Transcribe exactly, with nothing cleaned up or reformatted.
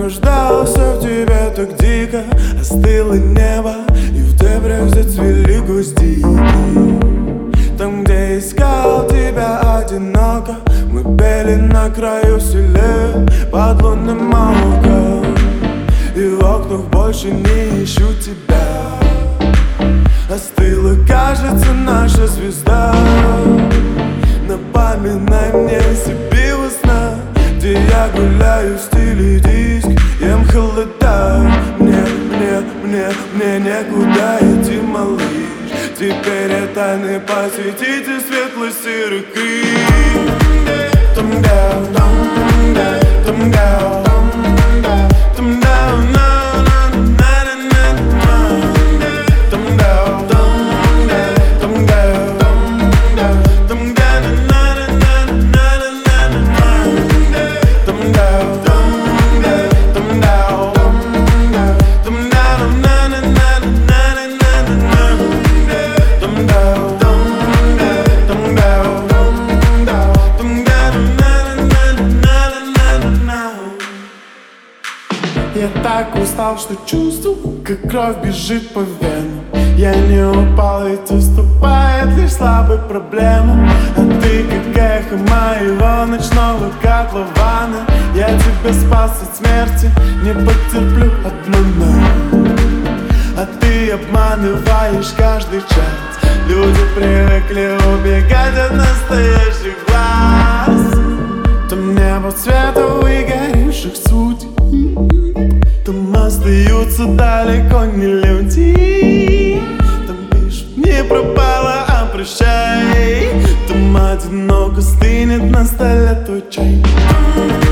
нуждался в тебе так дико. Остыло небо, и в дебрях зацвели гвоздики. Там, где искал тебя одиноко, мы пели на краю селе под лунным оком. И в окнах больше не ищу тебя. Остыла, кажется, наша звезда. Напоминай мне себе во сна, где я гуляю в стиле диск, ем холода. Мне, мне, мне, мне некуда идти, малыш. Теперь я тайный посетитель светло-серых крик. Там down, там down, там down, там down, на на на на на. Там down, там down, там down, там down, на на на на на на. Там down, там down, там down, там down, на на на на на на. Я так устал, что чувствую, как кровь бежит по венам. Я не упал, ведь уступает лишь слабой проблемам. А ты как эхо моего ночного котлована. Я тебя спас от смерти, не потерплю обмана. А ты обманываешь каждый час. Люди привыкли убегать от настоящих глаз. Там небо цвета выгоревших судеб. Там остаются далеко не люди. Там пишут, не пропала, а прощай. Там одиноко стынет на столе твой чай.